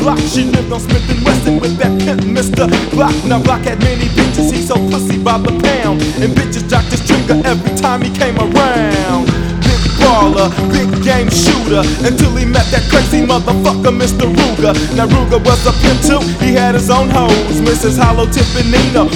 block. She lived on Smith and Wesson with that pimp Mr. Block. Now Block had many bitches, he sold pussy by the pound, and bitches jocked his trigger every time he came around. Big baller, big game shooter, until he met that crazy motherfucker Mr. Ruger. Now Ruger was a pimp too, he had his own hoes, Mrs. Hollow, Tip and Nina.